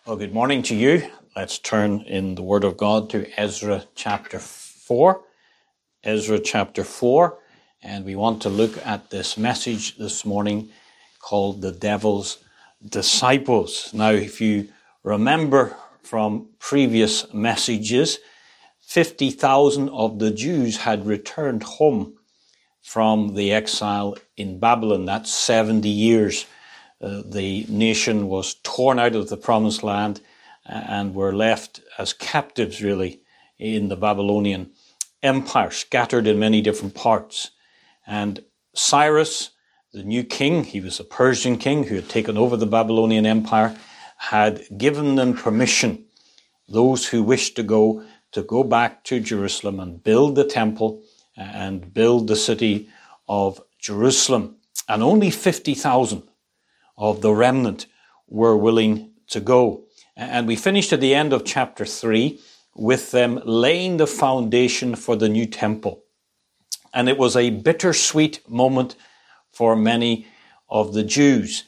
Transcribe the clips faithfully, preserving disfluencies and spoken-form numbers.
Well, good morning to you. Let's turn in the Word of God to Ezra chapter four. Ezra chapter four. And we want to look at this message this morning called The Devil's Disciples. Now, if you remember from previous messages, fifty thousand of the Jews had returned home from the exile in Babylon. That's seventy years. Uh, the nation was torn out of the promised land and were left as captives, really, in the Babylonian empire, scattered in many different parts. And Cyrus, the new king, he was a Persian king who had taken over the Babylonian empire, had given them permission, those who wished to go, to go back to Jerusalem and build the temple and build the city of Jerusalem. And only fifty thousand of the remnant were willing to go. And we finished at the end of chapter three with them laying the foundation for the new temple. And it was a bittersweet moment for many of the Jews.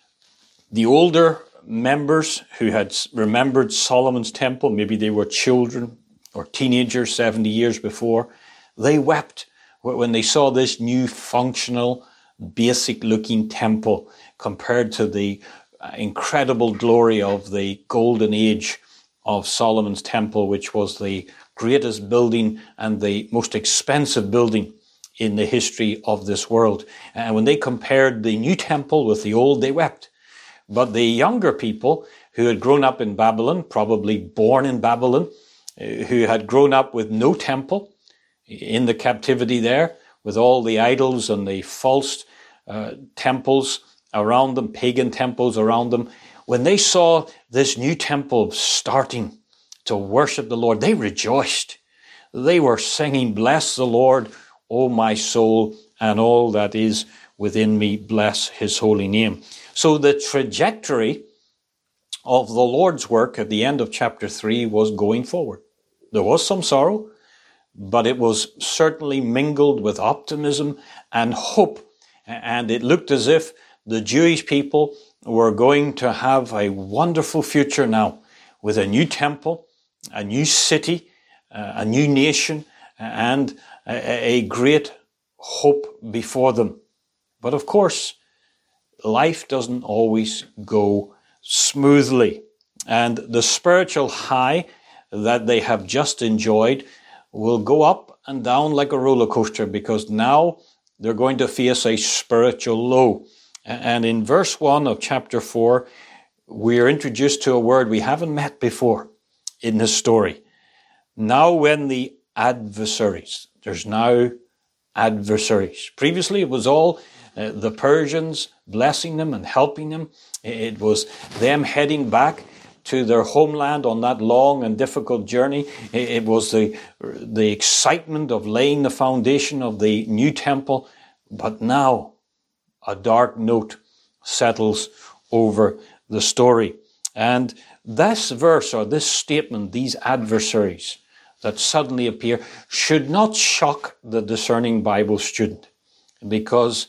The older members who had remembered Solomon's temple, maybe they were children or teenagers seventy years before, they wept when they saw this new functional, basic-looking temple compared to the incredible glory of the golden age of Solomon's temple, which was the greatest building and the most expensive building in the history of this world. And when they compared the new temple with the old, they wept. But the younger people who had grown up in Babylon, probably born in Babylon, who had grown up with no temple in the captivity there, with all the idols and the false uh, temples around them, pagan temples around them, when they saw this new temple starting to worship the Lord, they rejoiced. They were singing, "Bless the Lord, O my soul, and all that is within me, bless his holy name." So the trajectory of the Lord's work at the end of chapter three was going forward. There was some sorrow, but it was certainly mingled with optimism and hope. And it looked as if the Jewish people were going to have a wonderful future now with a new temple, a new city, uh, a new nation, and a, a great hope before them. But of course, life doesn't always go smoothly. And the spiritual high that they have just enjoyed will go up and down like a roller coaster, because now they're going to face a spiritual low. And in verse one of chapter four, we are introduced to a word we haven't met before in this story. Now when the adversaries, there's now adversaries. Previously it was all uh, the Persians blessing them and helping them. It was them heading back to their homeland on that long and difficult journey. It was the, the excitement of laying the foundation of the new temple. But now a dark note settles over the story. And this verse or this statement, these adversaries that suddenly appear, should not shock the discerning Bible student, because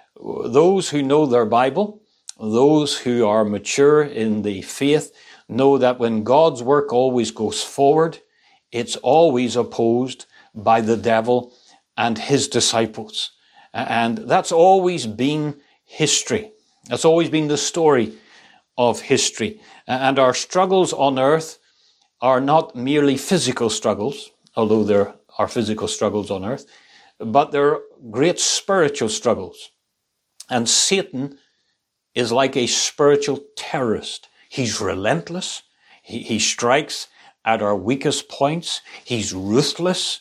those who know their Bible, those who are mature in the faith, know that when God's work always goes forward, it's always opposed by the devil and his disciples. And that's always been history. That's always been the story of history. And our struggles on earth are not merely physical struggles, although there are physical struggles on earth, but they're great spiritual struggles. And Satan is like a spiritual terrorist. He's relentless. He, he strikes at our weakest points. He's ruthless.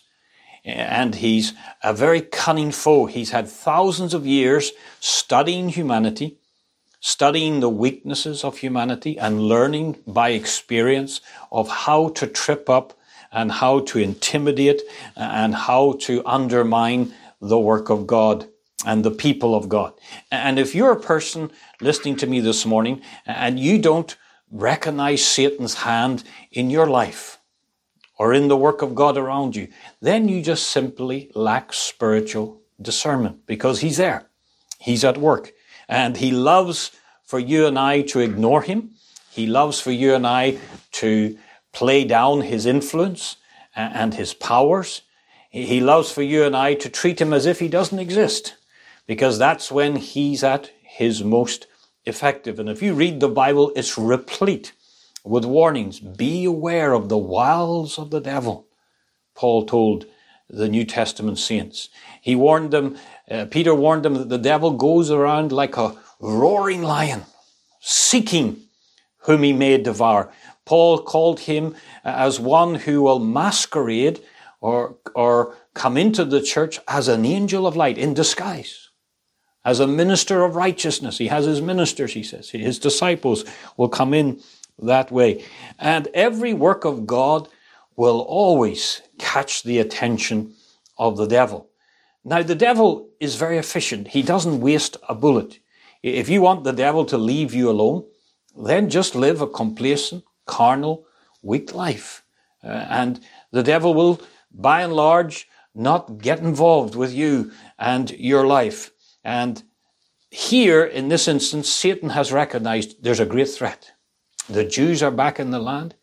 And he's a very cunning foe. He's had thousands of years studying humanity, studying the weaknesses of humanity, and learning by experience of how to trip up and how to intimidate and how to undermine the work of God and the people of God. And if you're a person listening to me this morning and you don't recognize Satan's hand in your life, or in the work of God around you, then you just simply lack spiritual discernment, because he's there. He's at work. And he loves for you and I to ignore him. He loves for you and I to play down his influence and his powers. He loves for you and I to treat him as if he doesn't exist, because that's when he's at his most effective. And if you read the Bible, it's replete with warnings. Be aware of the wiles of the devil, Paul told the New Testament saints. He warned them, uh, Peter warned them that the devil goes around like a roaring lion, seeking whom he may devour. Paul called him as one who will masquerade or, or come into the church as an angel of light in disguise, as a minister of righteousness. He has his ministers, he says. His disciples will come in that way. And every work of God will always catch the attention of the devil. Now, the devil is very efficient. He doesn't waste a bullet. If you want the devil to leave you alone, then just live a complacent, carnal, weak life. Uh, and the devil will, by and large, not get involved with you and your life. And here, in this instance, Satan has recognized there's a great threat. The Jews are back in the land.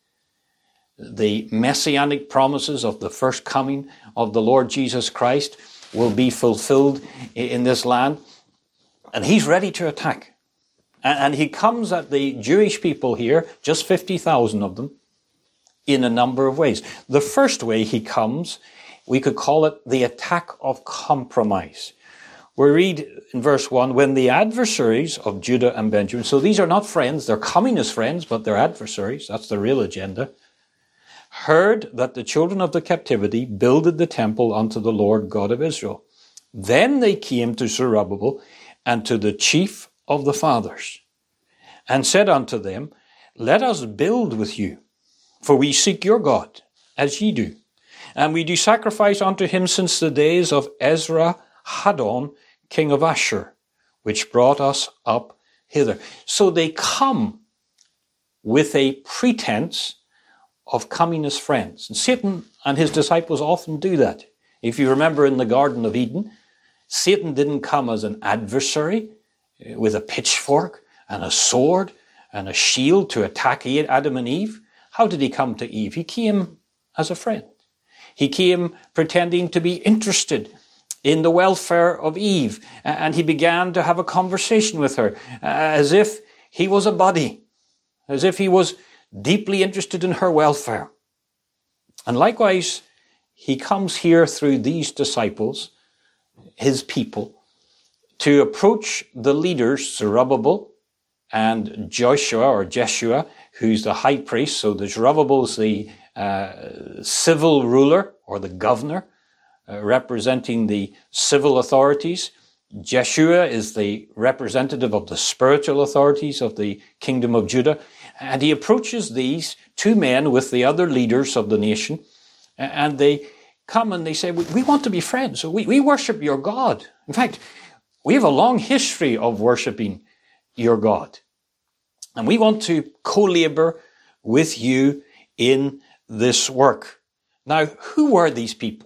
The messianic promises of the first coming of the Lord Jesus Christ will be fulfilled in this land. And he's ready to attack. And he comes at the Jewish people here, just fifty thousand of them, in a number of ways. The first way he comes, we could call it the attack of compromise. We read in verse one, when the adversaries of Judah and Benjamin, so these are not friends, they're coming as friends, but they're adversaries, that's the real agenda, heard that the children of the captivity builded the temple unto the Lord God of Israel. Then they came to Zerubbabel and to the chief of the fathers, and said unto them, let us build with you, for we seek your God, as ye do. And we do sacrifice unto him since the days of Ezra Haddon, king of Ashur, which brought us up hither. So they come with a pretense of coming as friends. And Satan and his disciples often do that. If you remember in the Garden of Eden, Satan didn't come as an adversary with a pitchfork and a sword and a shield to attack Adam and Eve. How did he come to Eve? He came as a friend. He came pretending to be interested in the welfare of Eve, and he began to have a conversation with her as if he was a buddy, as if he was deeply interested in her welfare. And likewise, he comes here through these disciples, his people, to approach the leaders, Zerubbabel and Joshua or Jeshua, who's the high priest. So the Zerubbabel's the uh, civil ruler or the governor, uh, representing the civil authorities. Jeshua is the representative of the spiritual authorities of the kingdom of Judah. And he approaches these two men with the other leaders of the nation, and they come and they say, we want to be friends. We, we worship your God. In fact, we have a long history of worshiping your God. And we want to co-labor with you in this work. Now, who were these people?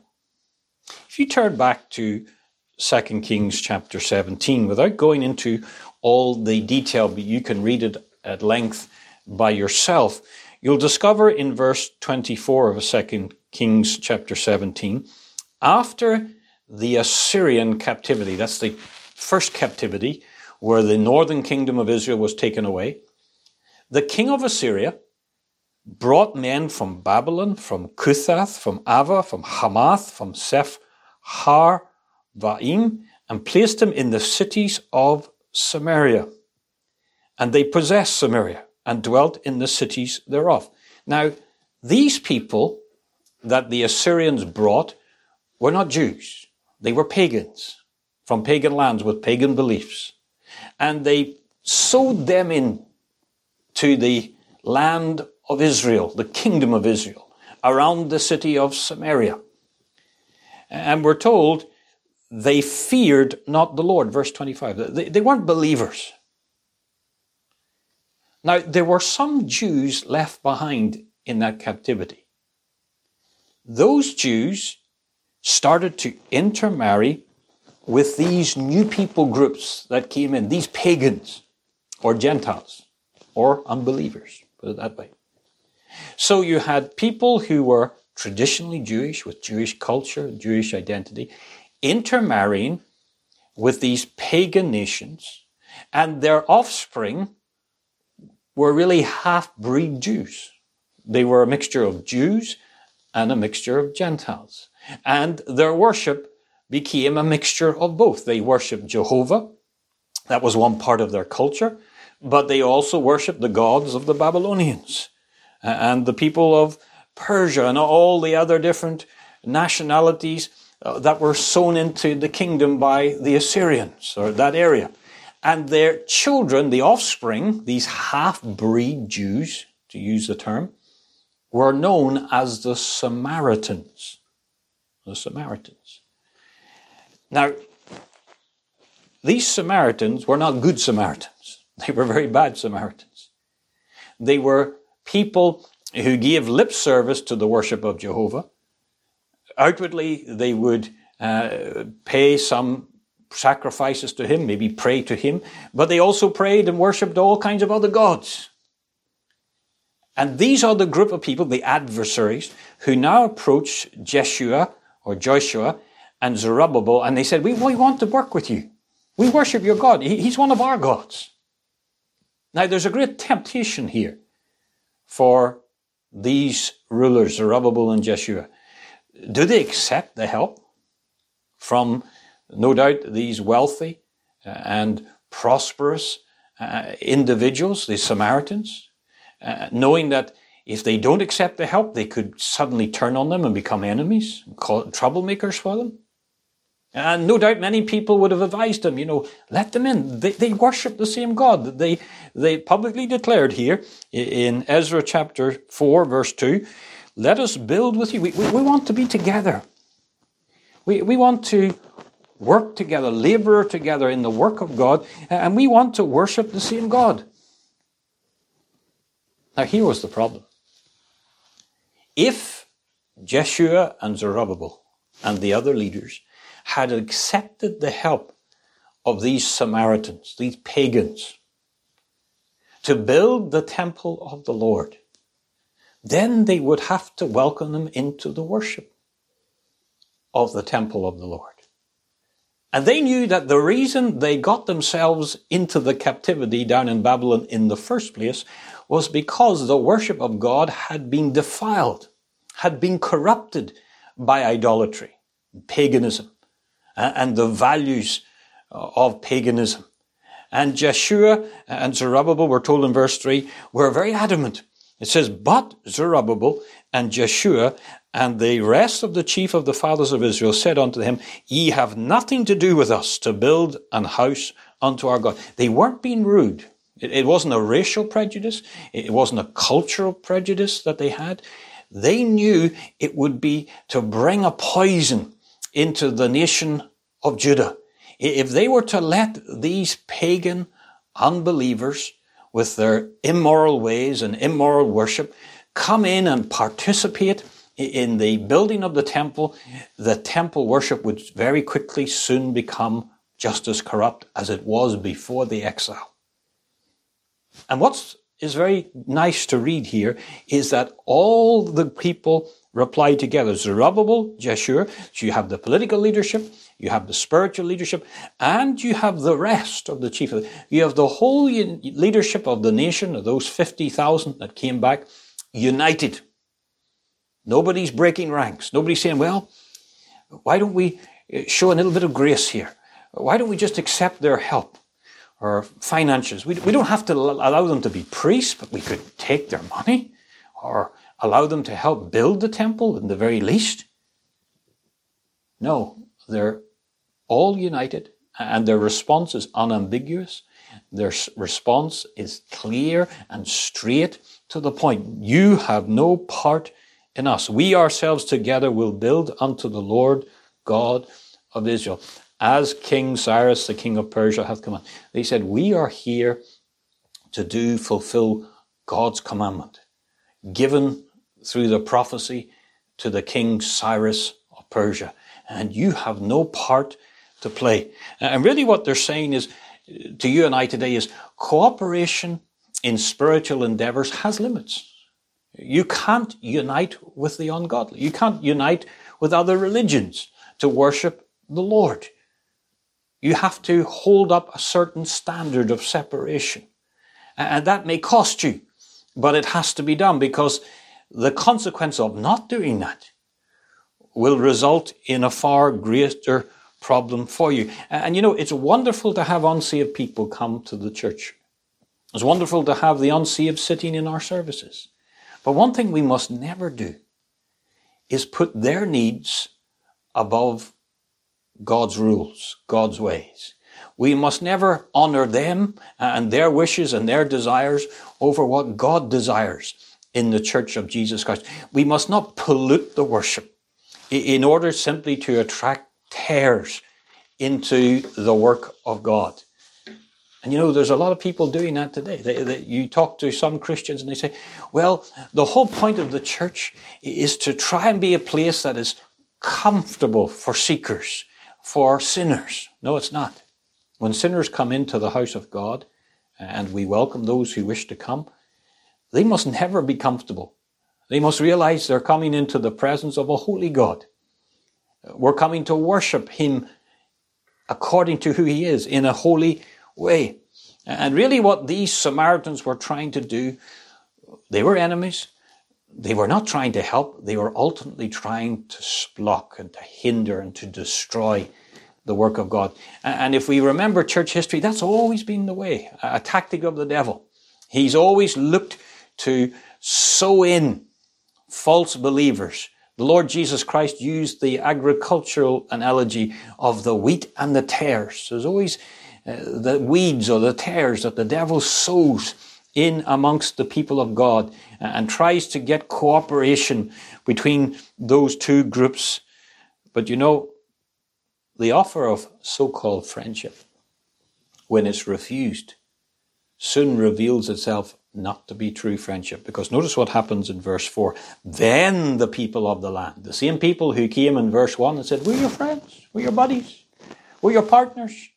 If you turn back to Second Kings chapter seventeen, without going into all the detail, but you can read it at length by yourself, you'll discover in verse twenty-four of Second Kings chapter seventeen, after the Assyrian captivity, that's the first captivity where the northern kingdom of Israel was taken away, the king of Assyria brought men from Babylon, from Cuthath, from Ava, from Hamath, from Sepharvaim, and placed them in the cities of Samaria. And they possessed Samaria and dwelt in the cities thereof. Now, these people that the Assyrians brought were not Jews. They were pagans from pagan lands with pagan beliefs. And they sowed them in to the land of Israel, the kingdom of Israel, around the city of Samaria. And we're told they feared not the Lord, verse twenty-five. They, they weren't believers. Now, there were some Jews left behind in that captivity. Those Jews started to intermarry with these new people groups that came in, these pagans or Gentiles. or unbelievers, put it that way. So you had people who were traditionally Jewish, with Jewish culture, Jewish identity, intermarrying with these pagan nations, and their offspring were really half-breed Jews. They were a mixture of Jews and a mixture of Gentiles. And their worship became a mixture of both. They worshiped Jehovah. That was one part of their culture. But they also worshiped the gods of the Babylonians and the people of Persia and all the other different nationalities that were sown into the kingdom by the Assyrians, or that area. And their children, the offspring, these half-breed Jews, to use the term, were known as the Samaritans. The Samaritans. Now, these Samaritans were not good Samaritans. They were very bad Samaritans. They were people who gave lip service to the worship of Jehovah. Outwardly, they would uh, pay some sacrifices to him, maybe pray to him, but they also prayed and worshipped all kinds of other gods. And these are the group of people, the adversaries, who now approach Jeshua or Joshua and Zerubbabel, and they said, we, we want to work with you. We worship your God. He, he's one of our gods. Now, there's a great temptation here for these rulers, Zerubbabel and Jeshua. Do they accept the help from, no doubt, these wealthy and prosperous uh, individuals, the Samaritans, uh, knowing that if they don't accept the help, they could suddenly turn on them and become enemies, and call troublemakers for them? And no doubt many people would have advised them, you know, let them in. They, they worship the same God. They, they publicly declared here in Ezra chapter four, verse two, let us build with you. We, we, we want to be together. We, we want to work together, labor together in the work of God, and we want to worship the same God. Now, here was the problem. If Jeshua and Zerubbabel and the other leaders had accepted the help of these Samaritans, these pagans, to build the temple of the Lord, then they would have to welcome them into the worship of the temple of the Lord. And they knew that the reason they got themselves into the captivity down in Babylon in the first place was because the worship of God had been defiled, had been corrupted by idolatry, paganism, and the values of paganism. And Jeshua and Zerubbabel, we're told in verse three, were very adamant. It says, but Zerubbabel and Jeshua and the rest of the chief of the fathers of Israel said unto him, ye have nothing to do with us to build an house unto our God. They weren't being rude. It, it wasn't a racial prejudice. It wasn't a cultural prejudice that they had. They knew it would be to bring a poison into the nation of Judah. If they were to let these pagan unbelievers with their immoral ways and immoral worship come in and participate in the building of the temple, the temple worship would very quickly soon become just as corrupt as it was before the exile. And what is very nice to read here is that all the people replied together. Zerubbabel, Jeshua, so you have the political leadership, you have the spiritual leadership, and you have the rest of the chief. You have the whole leadership of the nation, of those fifty thousand that came back, united. Nobody's breaking ranks. Nobody's saying, well, why don't we show a little bit of grace here? Why don't we just accept their help or finances? We, we don't have to allow them to be priests, but we could take their money or allow them to help build the temple in the very least. No, they're all united and their response is unambiguous. Their response is clear and straight to the point. You have no part in us. We ourselves together will build unto the Lord God of Israel, as King Cyrus, the king of Persia, hath commanded. They said, we are here to do, fulfill God's commandment, given through the prophecy to the king Cyrus of Persia. And you have no part to play. And really what they're saying is, to you and I today, is cooperation in spiritual endeavors has limits. You can't unite with the ungodly. You can't unite with other religions to worship the Lord. You have to hold up a certain standard of separation. And that may cost you, but it has to be done, because the consequence of not doing that will result in a far greater problem for you. And you know, it's wonderful to have unsaved people come to the church. It's wonderful to have the unsaved sitting in our services. But one thing we must never do is put their needs above God's rules, God's ways. We must never honor them and their wishes and their desires over what God desires in the church of Jesus Christ. We must not pollute the worship in order simply to attract tares into the work of God. And you know, there's a lot of people doing that today. They, they, you talk to some Christians and they say, well, the whole point of the church is to try and be a place that is comfortable for seekers, for sinners. No, it's not. When sinners come into the house of God, and we welcome those who wish to come, they must never be comfortable. They must realize they're coming into the presence of a holy God. We're coming to worship Him according to who He is, in a holy way. And really what these Samaritans were trying to do, they were enemies. They were not trying to help. They were ultimately trying to block and to hinder and to destroy the work of God. And if we remember church history, that's always been the way, a tactic of the devil. He's always looked to sow in false believers. The Lord Jesus Christ used the agricultural analogy of the wheat and the tares. There's always uh, the weeds or the tares that the devil sows in amongst the people of God and tries to get cooperation between those two groups. But you know, the offer of so-called friendship, when it's refused, soon reveals itself not to be true friendship. Because notice what happens in verse four. Then the people of the land, the same people who came in verse one and said, we're your friends, we're your buddies, we're your partners,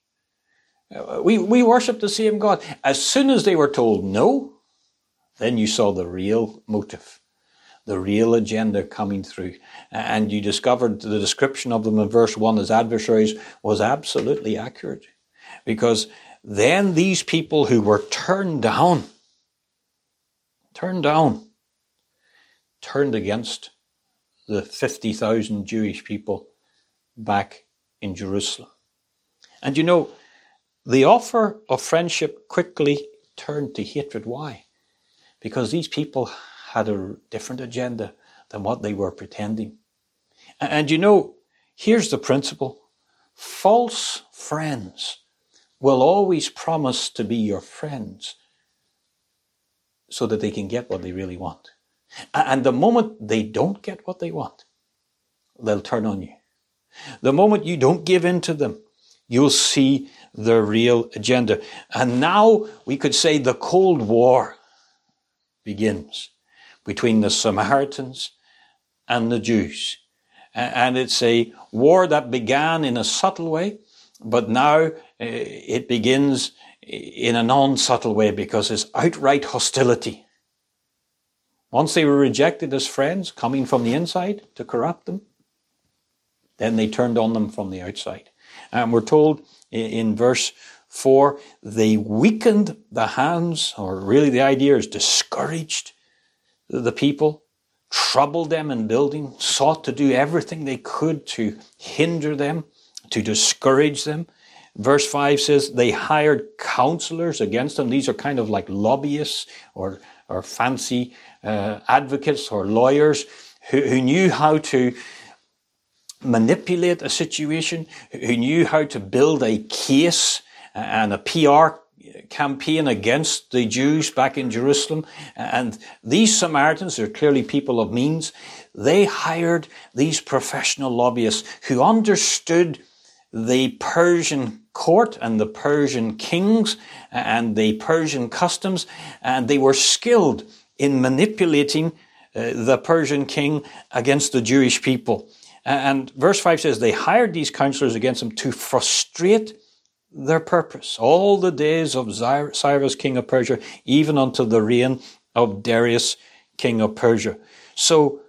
we, we worship the same God. As soon as they were told no, then you saw the real motive, the real agenda coming through. And you discovered the description of them in verse one as adversaries was absolutely accurate. Because then these people who were turned down, turned down, turned against the fifty thousand Jewish people back in Jerusalem. And you know, the offer of friendship quickly turned to hatred. Why? Because these people had a different agenda than what they were pretending. And you know, here's the principle. False friends will always promise to be your friends so that they can get what they really want. And the moment they don't get what they want, they'll turn on you. The moment you don't give in to them, you'll see their real agenda. And now we could say the Cold War begins between the Samaritans and the Jews. And it's a war that began in a subtle way, but now it begins in a non-subtle way because it's outright hostility. Once they were rejected as friends, coming from the inside to corrupt them, then they turned on them from the outside. And we're told in verse four, they weakened the hands, or really the idea is discouraged the people, troubled them in building, sought to do everything they could to hinder them, to discourage them. Verse five says they hired counselors against them. These are kind of like lobbyists or, or fancy uh, advocates or lawyers who, who knew how to manipulate a situation, who knew how to build a case and a P R campaign against the Jews back in Jerusalem. And these Samaritans are clearly people of means. They hired these professional lobbyists who understood the Persian court and the Persian kings and the Persian customs, and they were skilled in manipulating uh, the Persian king against the Jewish people. And verse five says they hired these counselors against them to frustrate their purpose all the days of Cyrus, king of Persia, even until the reign of Darius, king of Persia. So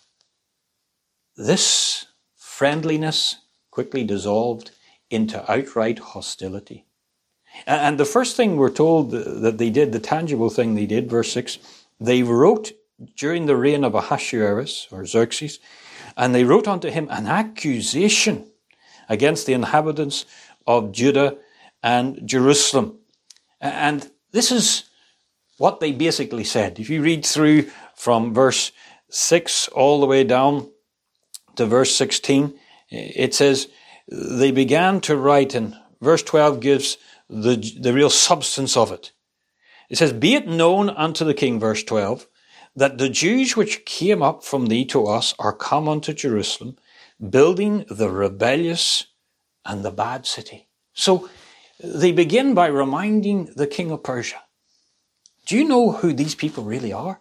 this friendliness quickly dissolved into outright hostility. And the first thing we're told that they did, the tangible thing they did, verse six, they wrote during the reign of Ahasuerus, or Xerxes, and they wrote unto him an accusation against the inhabitants of Judah and Jerusalem. And this is what they basically said. If you read through from verse six all the way down to verse sixteen, it says they began to write, and verse twelve gives the, the real substance of it. It says, "Be it known unto the king," verse twelve, "that the Jews which came up from thee to us are come unto Jerusalem, building the rebellious and the bad city." So they begin by reminding the king of Persia, do you know who these people really are?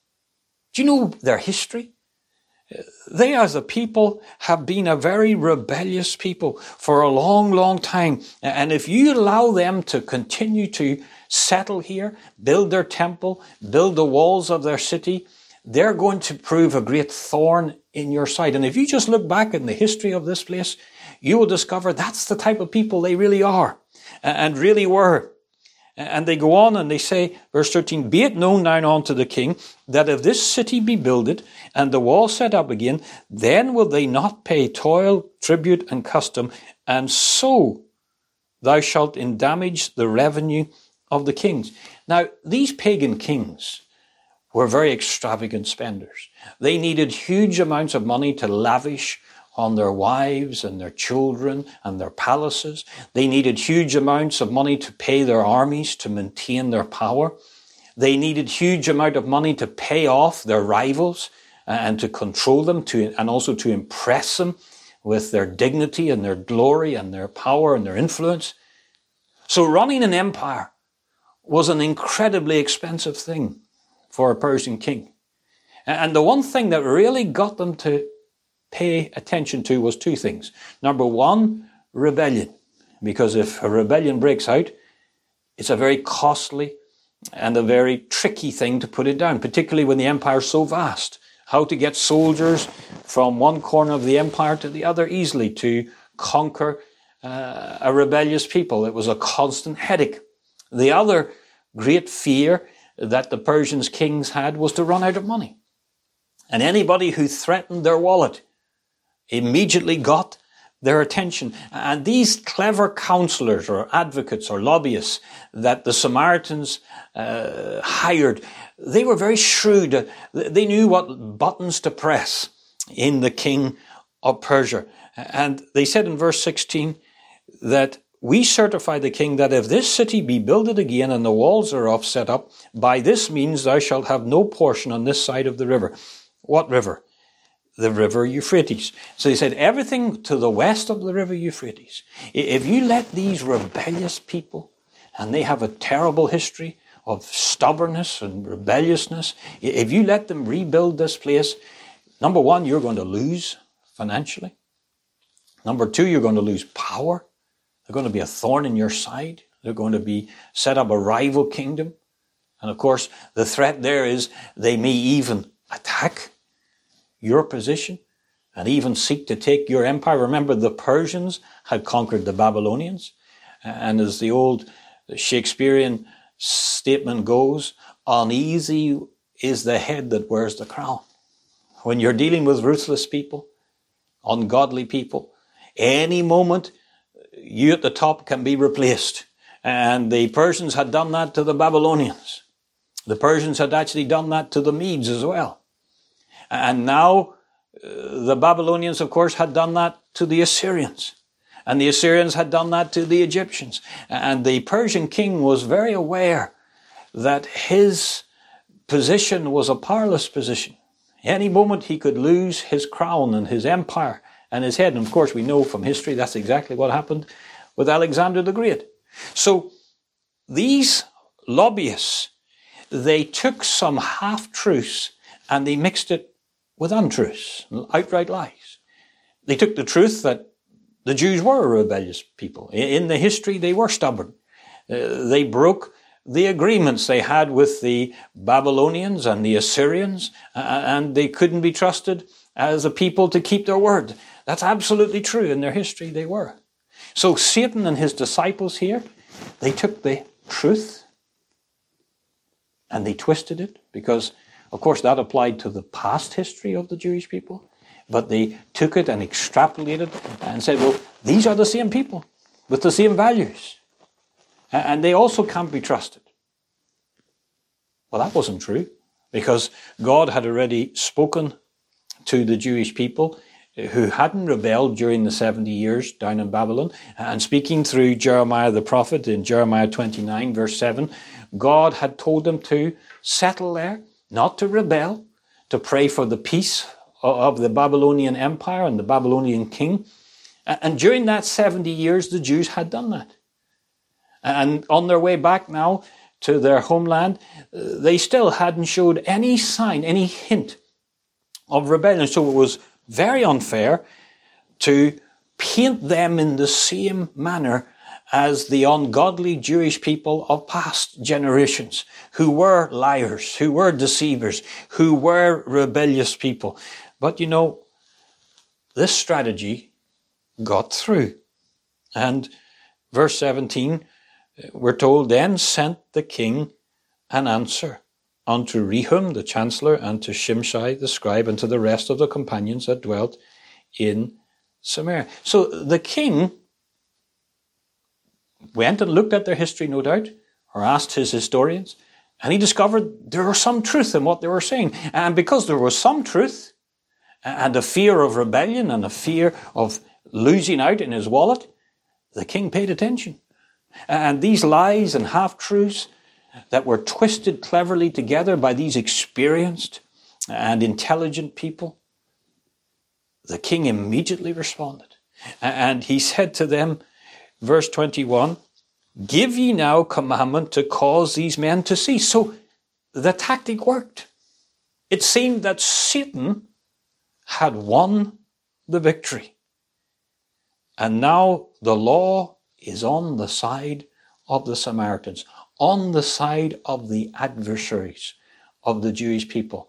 Do you know their history? They as a people have been a very rebellious people for a long, long time. And if you allow them to continue to settle here, build their temple, build the walls of their city, they're going to prove a great thorn in your side. And if you just look back in the history of this place, you will discover that's the type of people they really are and really were. And they go on and they say, verse thirteen, "Be it known now unto the king, that if this city be builded, and the wall set up again, then will they not pay toil, tribute, and custom, and so thou shalt endamage the revenue of the kings." Now, these pagan kings were very extravagant spenders. They needed huge amounts of money to lavish on their wives and their children and their palaces. They needed huge amounts of money to pay their armies to maintain their power. They needed huge amount of money to pay off their rivals and to control them, to and also to impress them with their dignity and their glory and their power and their influence. So running an empire was an incredibly expensive thing for a Persian king. And the one thing that really got them to pay attention to was two things. Number one, rebellion. Because if a rebellion breaks out, it's a very costly and a very tricky thing to put it down, particularly when the empire is so vast. How to get soldiers from one corner of the empire to the other easily to conquer uh, a rebellious people. It was a constant headache. The other great fear that the Persian kings had was to run out of money. And anybody who threatened their wallet immediately got their attention. And these clever counselors or advocates or lobbyists that the Samaritans uh, hired, they were very shrewd. They knew what buttons to press in the king of Persia. And they said in verse sixteen that we certify the king that if this city be builded again and the walls thereof set up, by this means thou shalt have no portion on this side of the river. What river? The river Euphrates. So he said, everything to the west of the river Euphrates. If you let these rebellious people, and they have a terrible history of stubbornness and rebelliousness, if you let them rebuild this place, number one, you're going to lose financially. Number two, you're going to lose power. They're going to be a thorn in your side. They're going to be set up a rival kingdom. And of course, the threat there is they may even attack your position and even seek to take your empire. Remember, the Persians had conquered the Babylonians. And as the old Shakespearean statement goes, uneasy is the head that wears the crown. When you're dealing with ruthless people, ungodly people, any moment you at the top can be replaced. And the Persians had done that to the Babylonians. The Persians had actually done that to the Medes as well. And now uh, the Babylonians, of course, had done that to the Assyrians. And the Assyrians had done that to the Egyptians. And the Persian king was very aware that his position was a powerless position. Any moment he could lose his crown and his empire and his head. And of course, we know from history that's exactly what happened with Alexander the Great. So these lobbyists, they took some half-truths and they mixed it with untruths, outright lies. They took the truth that The Jews were a rebellious people. In the history, they were stubborn. Uh, they broke the agreements they had with the Babylonians and the Assyrians, uh, and they couldn't be trusted as a people to keep their word. That's absolutely true. In their history, they were. So Satan and his disciples here, they took the truth and they twisted it, because, of course, that applied to the past history of the Jewish people. But they took it and extrapolated and said, well, these are the same people with the same values. And they also can't be trusted. Well, that wasn't true, because God had already spoken to the Jewish people who hadn't rebelled during the seventy years down in Babylon. And speaking through Jeremiah the prophet in Jeremiah twenty-nine, verse seven, God had told them to settle there, not to rebel, to pray for the peace of the Babylonian Empire and the Babylonian king. And during that seventy years, the Jews had done that. And on their way back now to their homeland, they still hadn't showed any sign, any hint of rebellion. So it was very unfair to paint them in the same manner as the ungodly Jewish people of past generations, who were liars, who were deceivers, who were rebellious people. But you know, this strategy got through. And verse seventeen, we're told, then sent the king an answer unto Rehum the chancellor, and to Shimshai the scribe, and to the rest of the companions that dwelt in Samaria. So the king went and looked at their history, no doubt, or asked his historians, and he discovered there was some truth in what they were saying. And because there was some truth, and a fear of rebellion and a fear of losing out in his wallet, the king paid attention. And these lies and half-truths that were twisted cleverly together by these experienced and intelligent people, the king immediately responded. And he said to them, verse twenty-one, give ye now commandment to cause these men to cease. So the tactic worked. It seemed that Satan had won the victory. And now the law is on the side of the Samaritans, on the side of the adversaries of the Jewish people.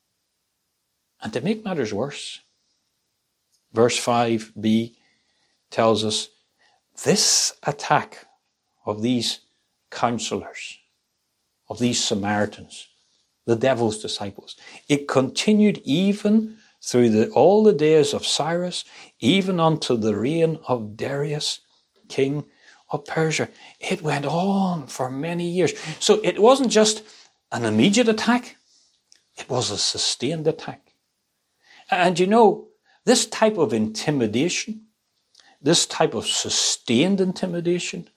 And to make matters worse, verse five b tells us, this attack of these counselors, of these Samaritans, the devil's disciples, it continued even through the, all the days of Cyrus, even unto the reign of Darius, king of Persia. It went on for many years. So it wasn't just an immediate attack, it was a sustained attack. And you know, this type of intimidation, this type of sustained intimidation,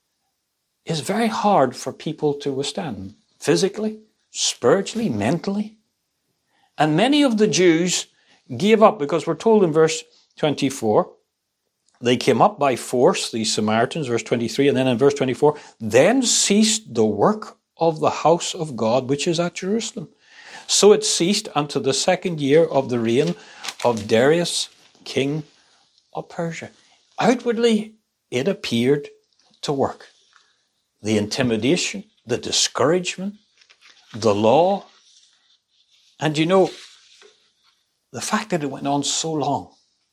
is very hard for people to withstand, physically, spiritually, mentally. And many of the Jews gave up, because we're told in verse twenty-four, they came up by force, these Samaritans, verse twenty-three, and then in verse twenty-four, then ceased the work of the house of God, which is at Jerusalem. So it ceased unto the second year of the reign of Darius, king of Persia. Outwardly, it appeared to work. The intimidation, the discouragement, the law. And you know, the fact that it went on so long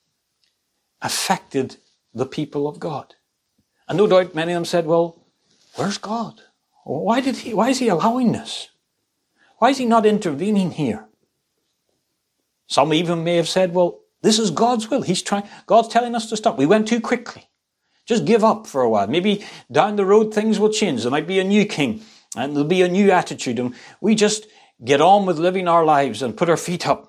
affected the people of God. And no doubt many of them said, well, where's God? Why did he, why is he allowing this? Why is he not intervening here? Some even may have said, well, this is God's will. He's trying, God's telling us to stop. We went too quickly. Just give up for a while. Maybe down the road things will change. There might be a new king and there'll be a new attitude. And we just get on with living our lives and put our feet up.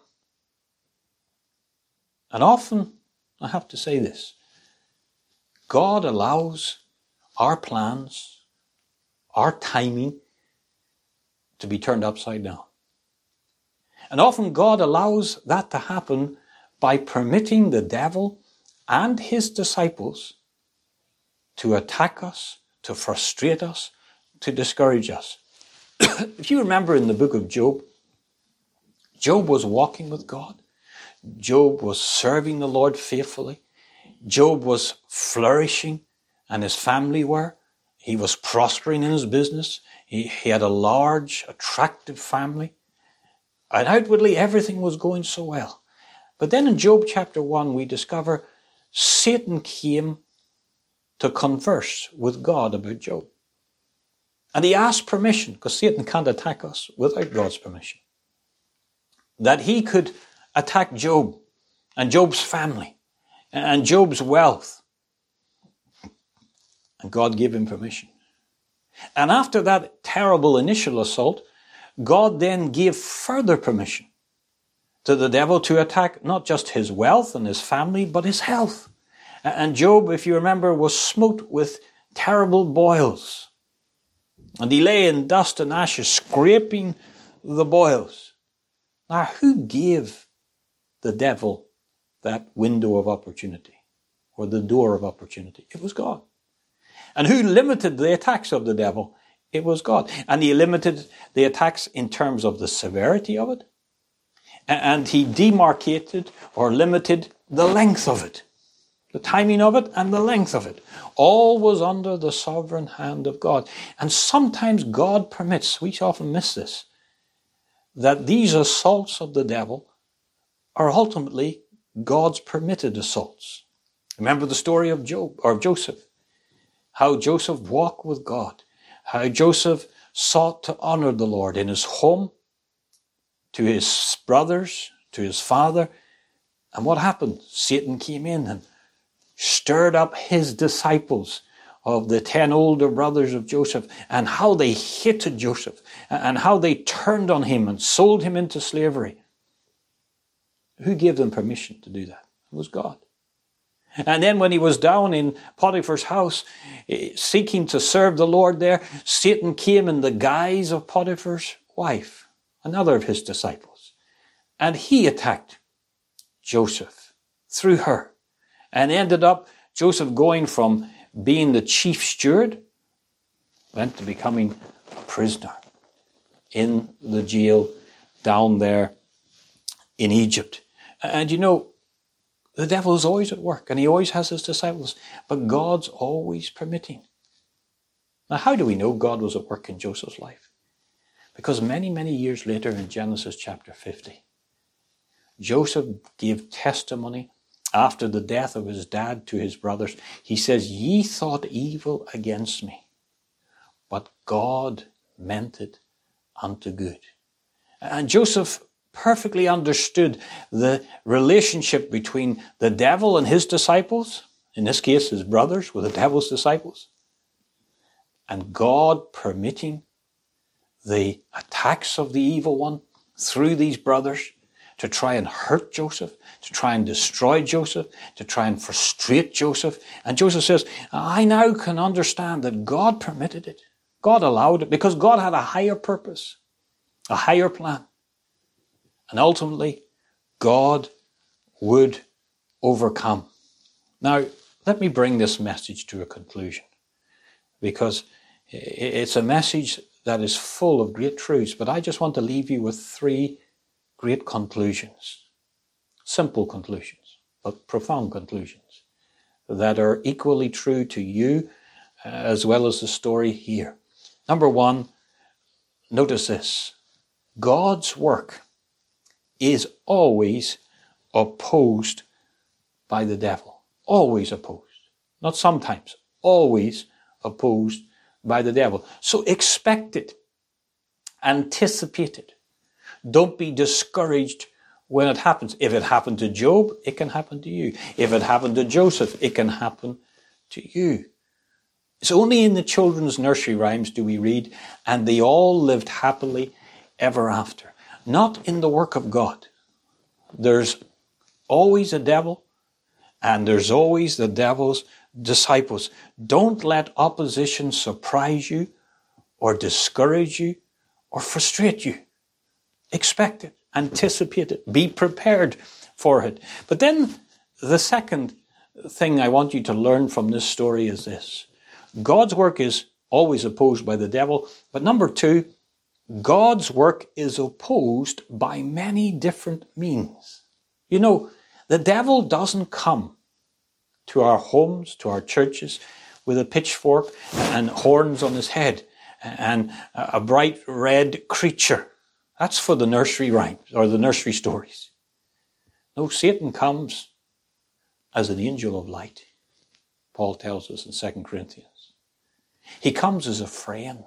And often, I have to say this, God allows our plans, our timing, to be turned upside down. And often God allows that to happen by permitting the devil and his disciples to attack us, to frustrate us, to discourage us. If you remember in the book of Job, Job was walking with God. Job was serving the Lord faithfully. Job was flourishing and his family were. He was prospering in his business. He, he had a large, attractive family. And outwardly, everything was going so well. But then in Job chapter one, we discover Satan came to converse with God about Job. And he asked permission, because Satan can't attack us without God's permission, that he could attack Job and Job's family and Job's wealth. And God gave him permission. And after that terrible initial assault, God then gave further permission to the devil to attack not just his wealth and his family, but his health. And Job, if you remember, was smote with terrible boils. And he lay in dust and ashes, scraping the boils. Now, who gave the devil that window of opportunity, or the door of opportunity? It was God. And who limited the attacks of the devil? It was God. And he limited the attacks in terms of the severity of it. And he demarcated or limited the length of it. The timing of it and the length of it. All was under the sovereign hand of God. And sometimes God permits, we often miss this, that these assaults of the devil are ultimately God's permitted assaults. Remember the story of Job or Joseph. How Joseph walked with God. How Joseph sought to honor the Lord in his home, to his brothers, to his father. And what happened? Satan came in and stirred up his disciples of the ten older brothers of Joseph, and how they hated Joseph, and how they turned on him and sold him into slavery. Who gave them permission to do that? It was God. And then when he was down in Potiphar's house, seeking to serve the Lord there, Satan came in the guise of Potiphar's wife, another of his disciples. And he attacked Joseph through her. And ended up Joseph going from being the chief steward, went to becoming a prisoner in the jail down there in Egypt. And you know, the devil is always at work, and he always has his disciples, but God's always permitting. Now, how do we know God was at work in Joseph's life? Because many, many years later in Genesis chapter fifty, Joseph gave testimony after the death of his dad to his brothers. He says, "Ye thought evil against me, but God meant it unto good." And Joseph perfectly understood the relationship between the devil and his disciples, in this case his brothers were the devil's disciples, and God permitting the attacks of the evil one through these brothers to try and hurt Joseph, to try and destroy Joseph, to try and frustrate Joseph. And Joseph says, I now can understand that God permitted it. God allowed it because God had a higher purpose, a higher plan. And ultimately, God would overcome. Now, let me bring this message to a conclusion, because it's a message that is full of great truths, but I just want to leave you with three great conclusions. Simple conclusions, but profound conclusions that are equally true to you uh, as well as the story here. Number one, notice this. God's work is always opposed by the devil. Always opposed. Not sometimes. Always opposed by the devil. So expect it. Anticipate it. Don't be discouraged when it happens. If it happened to Job, it can happen to you. If it happened to Joseph, it can happen to you. It's only in the children's nursery rhymes do we read, and they all lived happily ever after. Not in the work of God. There's always a devil, and there's always the devil's disciples. Don't let opposition surprise you, or discourage you, or frustrate you. Expect it. Anticipate it. Be prepared for it. But then the second thing I want you to learn from this story is this. God's work is always opposed by the devil. But number two, God's work is opposed by many different means. You know, the devil doesn't come to our homes, to our churches, with a pitchfork and horns on his head and a bright red creature. That's for the nursery rhymes or the nursery stories. No, Satan comes as an angel of light, Paul tells us in Second Corinthians. He comes as a friend.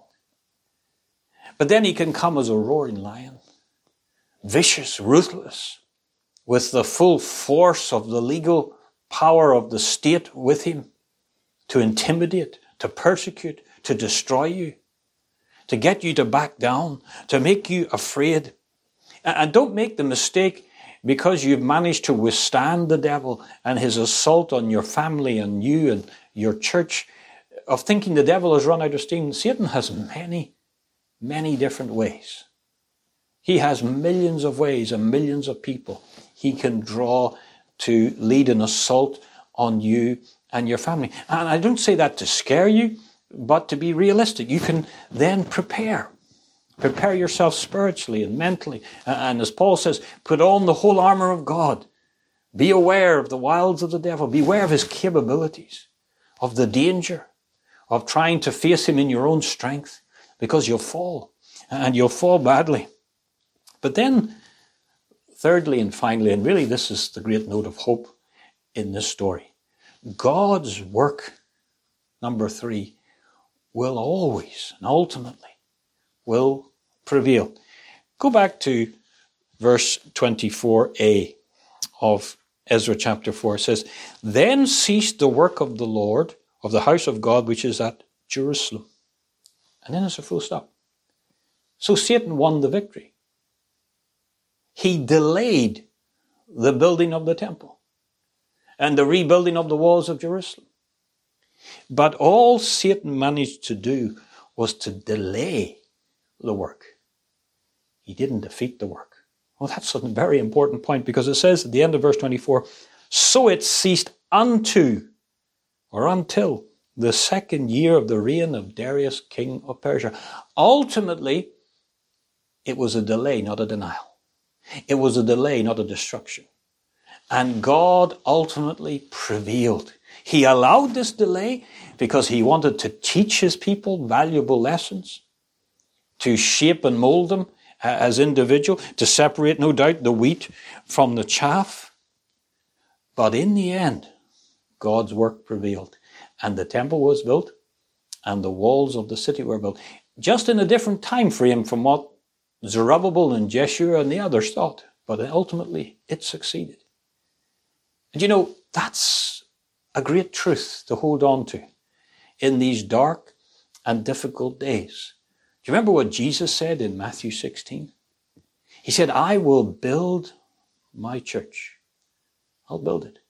But then he can come as a roaring lion, vicious, ruthless, with the full force of the legal power of the state with him to intimidate, to persecute, to destroy you, to get you to back down, to make you afraid. And don't make the mistake, because you've managed to withstand the devil and his assault on your family and you and your church, of thinking the devil has run out of steam. Satan has many, many different ways. He has millions of ways and millions of people he can draw to lead an assault on you and your family. And I don't say that to scare you, but to be realistic. You can then prepare. Prepare yourself spiritually and mentally. And as Paul says, put on the whole armor of God. Be aware of the wiles of the devil. Beware of his capabilities, of the danger of trying to face him in your own strength, because you'll fall, and you'll fall badly. But then, thirdly and finally, and really this is the great note of hope in this story, God's work, number three, will always and ultimately will prevail. Go back to verse twenty-four a of Ezra chapter four. It says, "Then ceased the work of the Lord, of the house of God, which is at Jerusalem." And then there's a full stop. So Satan won the victory. He delayed the building of the temple and the rebuilding of the walls of Jerusalem. But all Satan managed to do was to delay the work. He didn't defeat the work. Well, that's a very important point, because it says at the end of verse twenty-four, "So it ceased unto," or until, "the second year of the reign of Darius, king of Persia." Ultimately, it was a delay, not a denial. It was a delay, not a destruction. And God ultimately prevailed. He allowed this delay because he wanted to teach his people valuable lessons, to shape and mold them as individuals, to separate, no doubt, the wheat from the chaff. But in the end, God's work prevailed, and the temple was built, and the walls of the city were built, just in a different time frame from what Zerubbabel and Jeshua and the others thought. But ultimately, it succeeded. And you know, that's a great truth to hold on to in these dark and difficult days. Do you remember what Jesus said in Matthew sixteen? He said, "I will build my church." I'll build it.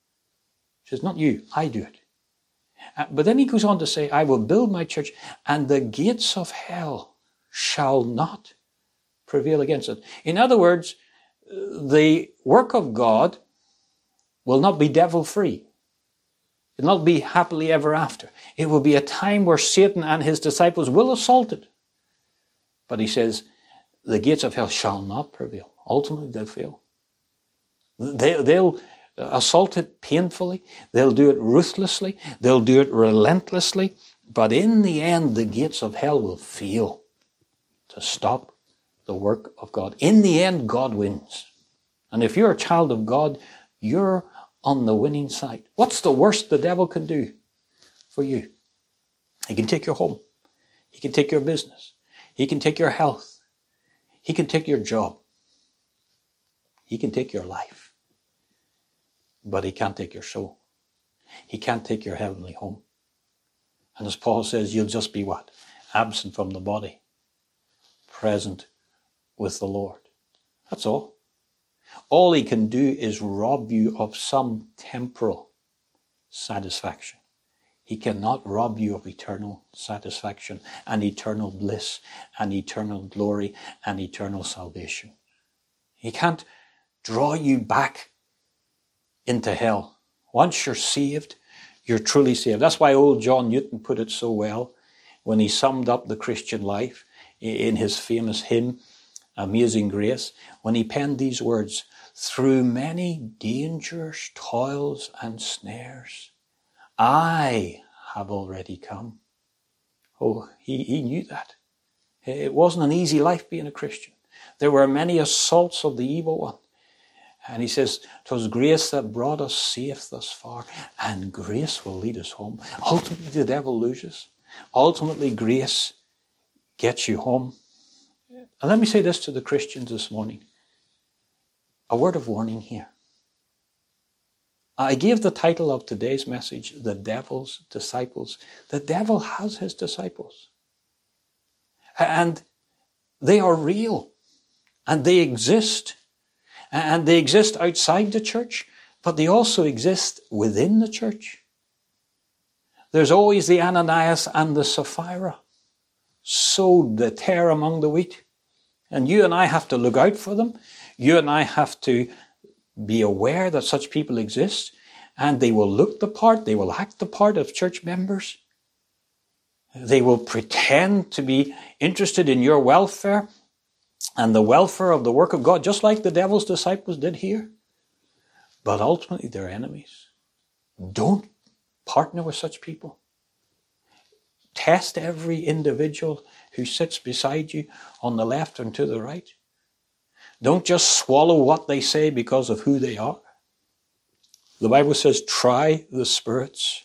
He says, not you, I do it. Uh, but then he goes on to say, "I will build my church, and the gates of hell shall not prevail against it." In other words, the work of God will not be devil-free. It will not be happily ever after. It will be a time where Satan and his disciples will assault it. But he says, the gates of hell shall not prevail. Ultimately, they'll fail. They, they'll assault it painfully. They'll do it ruthlessly. They'll do it relentlessly. But in the end, the gates of hell will fail to stop the work of God. In the end, God wins. And if you're a child of God, you're on the winning side. What's the worst the devil can do for you? He can take your home. He can take your business. He can take your health. He can take your job. He can take your life. But he can't take your soul. He can't take your heavenly home. And as Paul says, you'll just be what? Absent from the body, present with the Lord. That's all. All he can do is rob you of some temporal satisfaction. He cannot rob you of eternal satisfaction and eternal bliss and eternal glory and eternal salvation. He can't draw you back into hell. Once you're saved, you're truly saved. That's why old John Newton put it so well when he summed up the Christian life in his famous hymn, Amazing Grace, when he penned these words, through many dangers, toils, and snares, I have already come. Oh, he, he knew that. It wasn't an easy life being a Christian. There were many assaults of the evil one. And he says, 'twas grace that brought us safe thus far, and grace will lead us home. Ultimately, the devil loses. Ultimately, grace gets you home. And let me say this to the Christians this morning. A word of warning here. I gave the title of today's message, The Devil's Disciples. The devil has his disciples. And they are real. And they exist. And they exist outside the church, but they also exist within the church. There's always the Ananias and the Sapphira, sowed the tare among the wheat. And you and I have to look out for them. You and I have to be aware that such people exist, and they will look the part, they will act the part of church members. They will pretend to be interested in your welfare and the welfare of the work of God, just like the devil's disciples did here. But ultimately, they're enemies. Don't partner with such people. Test every individual who sits beside you on the left and to the right. Don't just swallow what they say because of who they are. The Bible says, try the spirits.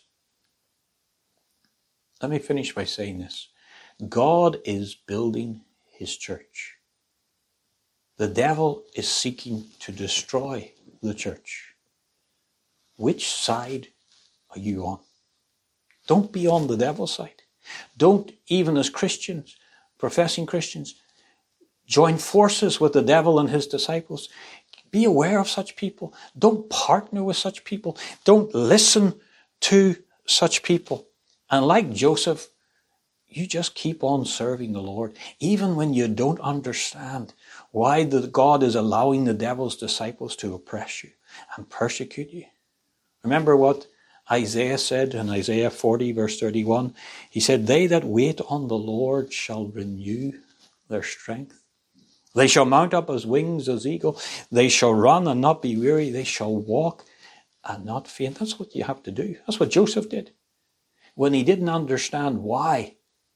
Let me finish by saying this. God is building his church. The devil is seeking to destroy the church. Which side are you on? Don't be on the devil's side. Don't, even as Christians, professing Christians, join forces with the devil and his disciples. Be aware of such people. Don't partner with such people. Don't listen to such people. And like Joseph, you just keep on serving the Lord, even when you don't understand why the God is allowing the devil's disciples to oppress you and persecute you. Remember what Isaiah said in Isaiah forty, verse thirty-one? He said, they that wait on the Lord shall renew their strength. They shall mount up as wings as eagle. They shall run and not be weary. They shall walk and not faint. That's what you have to do. That's what Joseph did. When he didn't understand why,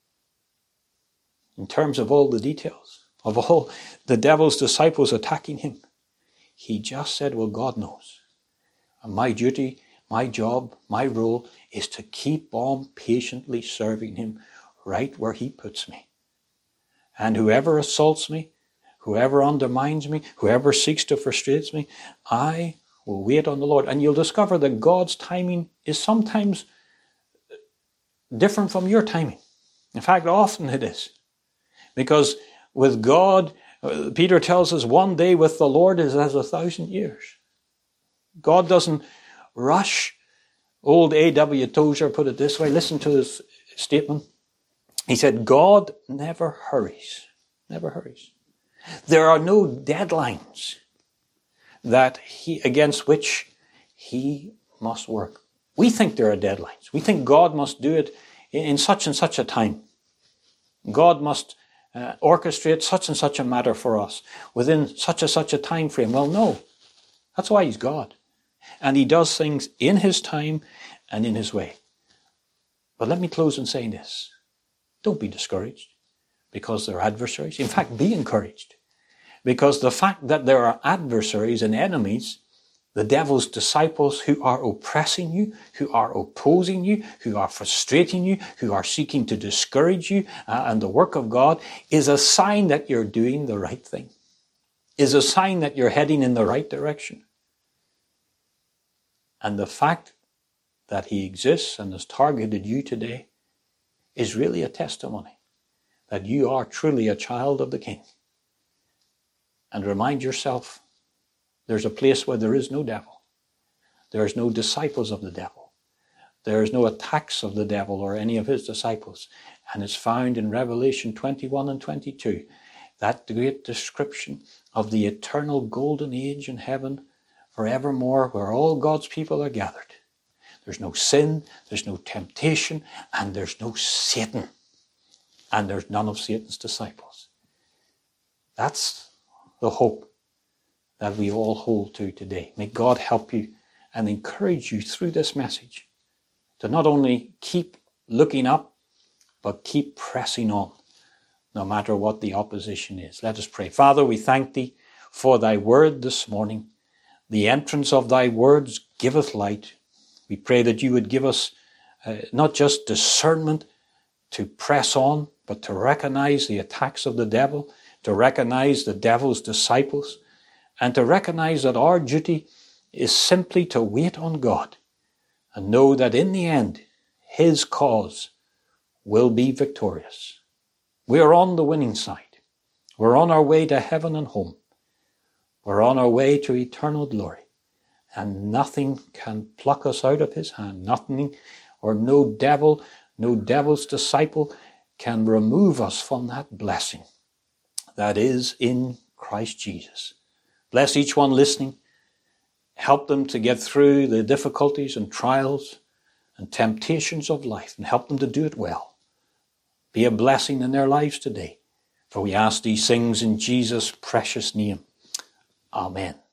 in terms of all the details, of all the devil's disciples attacking him, he just said, well, God knows. And my duty, my job, my role is to keep on patiently serving him right where he puts me. And whoever assaults me, whoever undermines me, whoever seeks to frustrate me, I will wait on the Lord. And you'll discover that God's timing is sometimes different from your timing. In fact, often it is. Because with God, Peter tells us, one day with the Lord is as a thousand years. God doesn't rush. Old A W Tozer put it this way. Listen to his statement. He said, God never hurries. Never hurries. There are no deadlines that he, against which he must work. We think there are deadlines. We think God must do it in such and such a time. God must uh, orchestrate such and such a matter for us within such and such a time frame. Well, no. That's why he's God. And he does things in his time and in his way. But let me close in saying this. Don't be discouraged because there are adversaries. In fact, be encouraged. Because the fact that there are adversaries and enemies, the devil's disciples who are oppressing you, who are opposing you, who are frustrating you, who are seeking to discourage you uh, and the work of God, is a sign that you're doing the right thing. Is a sign that you're heading in the right direction. And the fact that he exists and has targeted you today is really a testimony that you are truly a child of the King. And remind yourself, there's a place where there is no devil. There is no disciples of the devil. There is no attacks of the devil or any of his disciples. And it's found in Revelation twenty-one and twenty-two, that great description of the eternal golden age in heaven forevermore, where all God's people are gathered. There's no sin, there's no temptation, and there's no Satan. And there's none of Satan's disciples. That's the hope that we all hold to today. May God help you and encourage you through this message to not only keep looking up, but keep pressing on, no matter what the opposition is. Let us pray. Father, we thank thee for thy word this morning. The entrance of thy words giveth light. We pray that you would give us uh, not just discernment to press on, but to recognize the attacks of the devil, to recognize the devil's disciples, and to recognize that our duty is simply to wait on God and know that in the end, his cause will be victorious. We are on the winning side. We're on our way to heaven and home. We're on our way to eternal glory. And nothing can pluck us out of his hand. Nothing or no devil, no devil's disciple can remove us from that blessing that is in Christ Jesus. Bless each one listening. Help them to get through the difficulties and trials and temptations of life, and help them to do it well. Be a blessing in their lives today. For we ask these things in Jesus' precious name. Amen.